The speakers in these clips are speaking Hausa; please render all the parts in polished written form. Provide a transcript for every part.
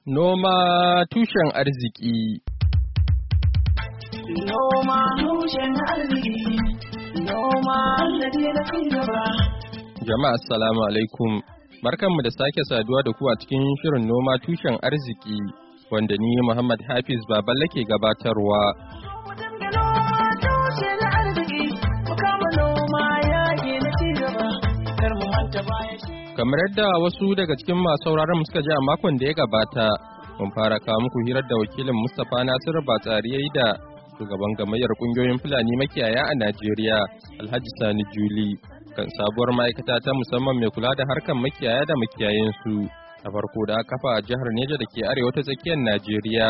Noma tushen arziki. Noma tushen arziki. Noma sannadi na cigaba. Jama'a assalamu alaikum. Barkanmu da sake saduwa da ku a cikin shirin noma tushen arziki wanda ni Muhammad Hafiz Baballe ke gabatarwa. Kamar yadda wasu daga cikin masu sauraron suka ji a makon da ya gabata, mun fara kawo muku hirar da wakilin Mustapha Nasiru Batsari yayi da shugaban gamayyar kungiyoyin Fulani makiyaya a Najeriya, Alhaji Sani Juli, kan sabuwar ma'aikata ta musamman mai kula da harkar makiyaya da makiyayensu a farko da aka kafa a jihar Neja da ke arewa ta tsakiyar Najeriya.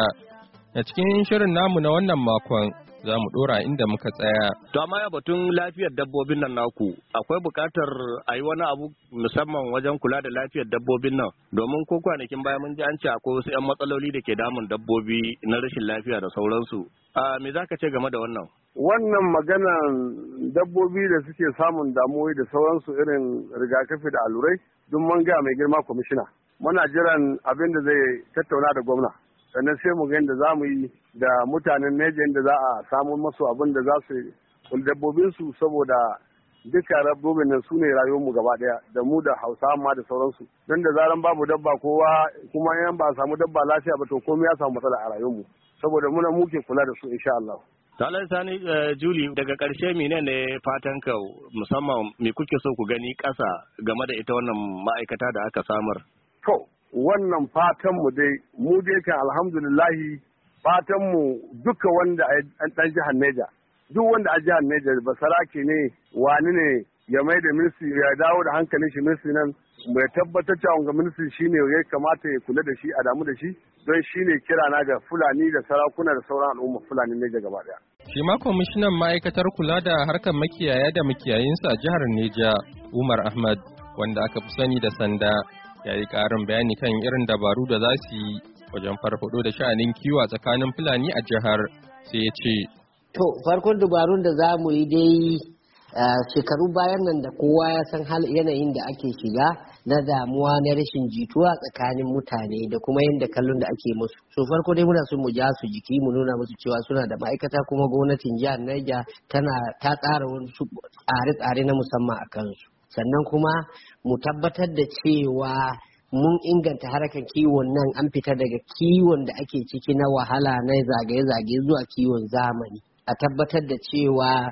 A cikin shirin namu na wannan makon za mu dora inda muka tsaya. To amma ya batun lafiyar dabbobin nan naku, akwai buƙatar a yi wani abu musamman wajen kula da lafiyar dabbobin nan, domin ko kwanakin baya mun ji an ce akwai wasu 'yan matsaloli da ke damun dabbobi na rashin lafiya da sauransu. Me za ka ce game da wannan? Wannan maganan dabbobi da suke samun damuwoyi da sauransu irin rigakafi da allurai, duk mun ga mai girma kwamishina. Muna jiran abin da zai tattauna da gwamna. Sannan sai mu ga yadda za mu yi da mutanen Neja da za a samu masu abin da za su kula dabbobinsu, saboda duka dabbobin nan su ne rayuwarmu gaba daya, da mu da Hausawa ma da sauransu. Don da zaran babu dabba kowa kuma yan ba a samu dabba lafiya ba to komai ya samu matsala a rayuwarmu, saboda muna muke kula da su insha Allah. Talar Sani Juli, daga ƙarshe menene fatan ka, musamman me kuke so ku gani ƙasa game da ita wannan ma'aikata da aka samar? To, wannan fatanmu dai, mu dai kan alhamdulillahi fatanmu duka wanda an ɗan jihar Neja, duk wanda a jihar Neja ba sarake ne wani ne ya mai da ministry ya dawo da hankalin shi ministry nan mai tabbatar cewa ga ministry shine ya kamata ya kula da shi a damu da shi, don shine kira na ga Fulani da sarakuna da sauran al'umma Fulani Neja gaba daya. Shi ma kwamishinan ma'aikatar kula da harkar makiyaya da makiyayinsa a jihar Neja, Umar Ahmad, wanda aka fi sani da Sanda, ya yi ƙarin bayani kan irin dabaru da za su yi wajen farfado da sha'anin kiwo a tsakanin Fulani a jihar, sai ya ce. To, farkon dabarun da za mu yi dai shekaru bayan nan da kowa ya san yanayin da ake shiga na damuwa na rashin jituwa tsakanin mutane da kuma yadda kallon da ake musu. So farko dai muna son mu ja su jiki mu nuna musu cewa suna da ma'aikata, kuma gwamnatin jihar Niger ta tsara wasu tsare-tsare na musamman a kansu. Sannan kuma mu tabbatar da cewa mun inganta harkar kiwon nan, an fita daga kiwon da ake ciki na wahala na zagaye-zagaye zuwa kiwon zamani. A tabbatar da cewa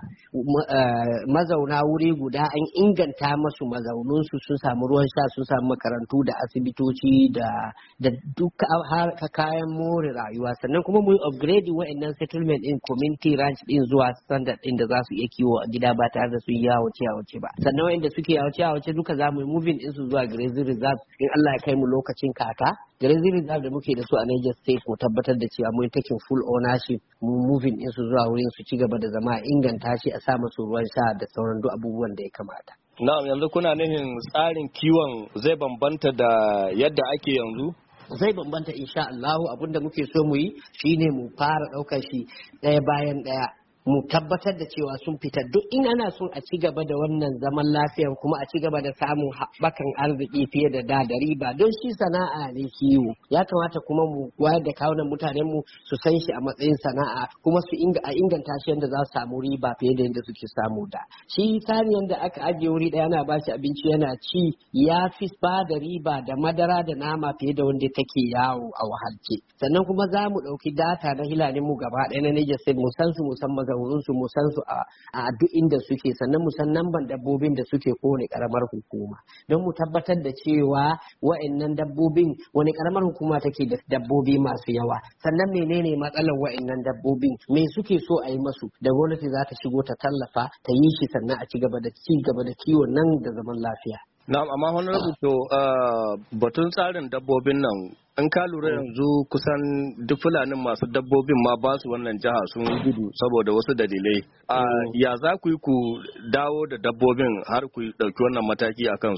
mazauna wuri guda an inganta masu mazaununsu, sun samu ruwan sha, sun samu makarantu da asibitoci da duka kayan more rayuwa. Sannan kuma mu yi upgrade wa'annan settlement din community ranch din zuwa standard din da za su iya kiwo a gida ba tare da su yi yawace ba. Sannan wa'anda suke yawace duka za mu yi moving din su zuwa grazing reserve in Allah ya kai mu lokacin kaka. Grazing reserve da muke da su a Niger State mu tabbatar da cewa mun taking full ownership, mu moving din su zuwa wurin su ci gaba da zama, inganta shi, a sa musu ruwan sha da sauran duk abubuwan da ya kamata. Na'am, yanzu kuna nufin tsarin kiwon zai bambanta da yadda ake yanzu? Zai bambanta insha Allah. Abinda muke so mu yi shine mu fara ɗaukar shi ɗaya bayan ɗaya, mu tabbatar da cewa sun fita duk in ana son a ci gaba da wannan zaman lafiyar, kuma a ci gaba da samun haɓakan arziki fiye da da riba, don shi sana'a ne kiwo. Ya kamata kuma mu wayar da kawunan mutanen mu su san shi a matsayin sana'a, kuma su inganta shi yadda za su samu riba fiye da yadda suke samu da. Shi saniyan da aka ajiye wuri ɗaya ana bashi abinci yana ci, ya fi ba da riba da madara da nama fiye da wanda take yawo a wahalce. Sannan kuma za mu ɗauki data na hilanin mu gaba ɗaya na Niger State, mu san su, mu san su, mu san su a duk inda suke, sannan mu san namban dabbobin da suke kowane karamar hukuma, don mu tabbatar da cewa wa'annan dabbobin wani karamar hukuma take da dabbobi masu yawa, sannan menene matsalar wa'annan dabbobin, me suke so a yi masu, da gwamnati za ta shigo ta tallafa ta yi shi, sannan a ci gaba da kiwon nan da zaman lafiya. Na'am, amma wani rubuto batun tsarin dabbobin nan, in ka lura yanzu kusan duk fulanin masu dabbobin ma ba su wannan jiha sun gudu saboda wasu dalilai. Ya za ku yi ku dawo da dabbobin har ku ɗauki wannan mataki a kansu?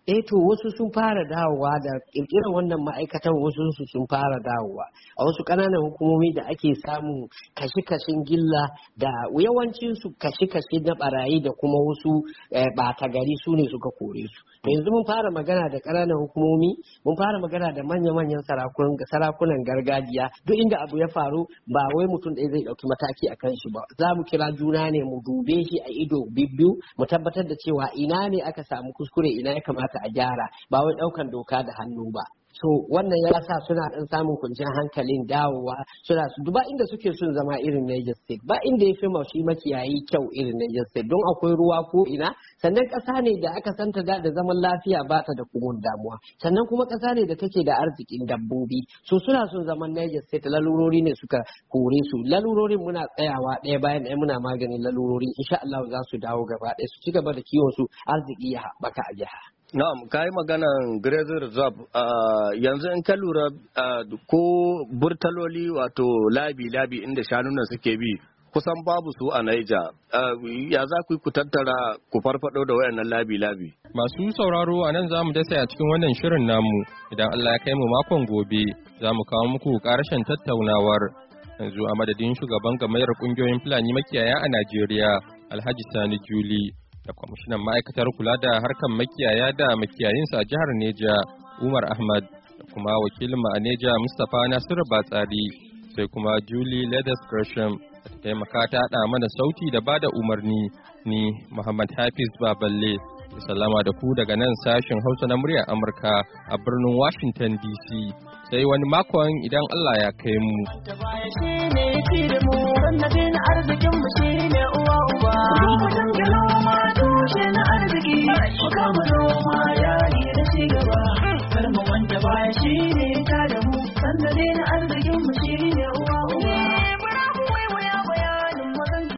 to wasu sun fara dawowa da kirkirar wannan ma'aikatan, wasu sun fara dawowa a wasu ƙananan hukumomi da ake samun kashe-kashen gilla da yawancin su kashe-kashe na barayi da kuma wasu ɓata gari su ne suka kore su. To yanzu mun fara magana da ƙananan hukumomi, mun fara magana da manya-manyan sarakunan gargajiya. Duk inda abu ya faru ba wai mutum ɗaya zai ɗauki mataki a kan shi ba, za mu kira juna ne mu dube shi a ido bibbiyu mu tabbatar da cewa ina ne aka samu kuskure, ina ya kamata a gyara, ba wai ɗaukan doka da hannu ba. So wannan ya sa suna ɗan samun kwanciyar hankalin dawowa, suna su duba inda suke son zama irin Niger State, ba inda ya fi shi makiyayi kyau irin Niger State don akwai ruwa ko ina, sannan ƙasa ne da aka santa da zaman lafiya ba ta da kuma damuwa, sannan kuma ƙasa ne da take da arzikin dabbobi. So suna son zaman Niger State, lalurori ne suka kore su, lalurorin muna tsayawa ɗaya bayan ɗaya muna maganin lalurorin, insha Allah za su dawo gaba ɗaya su ci gaba da kiwon su, arziki ya haɓaka a jiha. Na'am, ka yi maganan Grazing Reserve yanzu in ka lura ko burtaloli wato labi-labi inda shanunan suke bi kusan babu su a Niger. Ya za ku tattara ku farfado da wayannan labi-labi? Masu sauraro a nan za mu dasa a cikin wannan shirin namu, idan Allah ya kai mu makon gobe za mu kawo muku ƙarashin tattaunawar. Yanzu a madadin shugaban gamayyar ƙungiyoyin Fulani makiyaya a Najeriya, Alhaji Sani Juli, da kwamishinan ma'aikatar kula da harkar makiyaya da makiyayinsa a jihar Neja, Umar Ahmad, da kuma wakilin a Neja Mustapha Nasiru Batsari, sai kuma Julie Leathers Gresham da ta taimaka ta haɗa mana sauti da bada umarni, ni Muhammad Hafiz Baballe. Sallama da ku daga nan sashen Hausa na muryar Amurka a birnin Washington DC. Sai wani makon idan Allah ya kai mu. Arzikin mu shine uwa uba.